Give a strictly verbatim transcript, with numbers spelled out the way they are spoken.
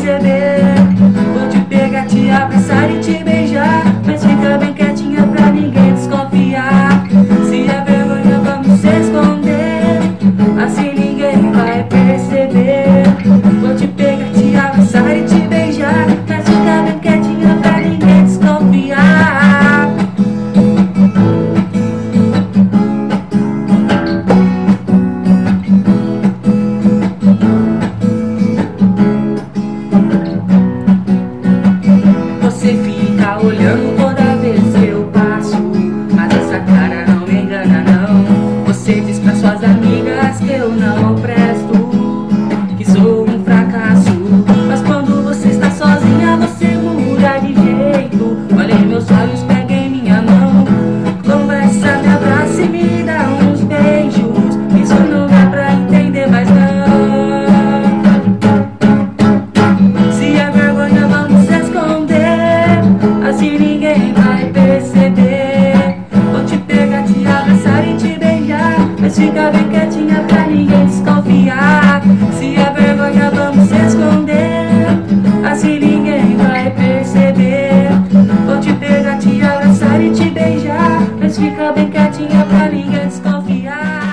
perceber. Vou te pegar, te abraçar e te beijar, mas fica bem quietinha pra ninguém desconfiar. Se é vergonha, vamos se esconder, assim ninguém vai perceber. Vou te pegar, te abraçar e te beijar, mas fica bem quietinha pra ninguém desconfiar. Você fica olhando toda vez que eu passo, mas essa cara não me engana não. Você diz pra suas amigas que eu não presto, que sou um fracasso, mas quando você está sozinha você muda de jeito. Olha em meus olhos, pega em minha mão, conversa, me abraça e me dá uns beijos. Isso não dá pra entender mais não. Se é vergonha, vamos se esconder, assim ninguém vai perceber. Vou te pegar, te abraçar e te beijar, mas fica bem quietinha pra ninguém desconfiar. Se é vergonha, vamos se esconder, assim ninguém vai perceber. Vou te pegar, te abraçar e te beijar, mas fica bem quietinha pra ninguém desconfiar.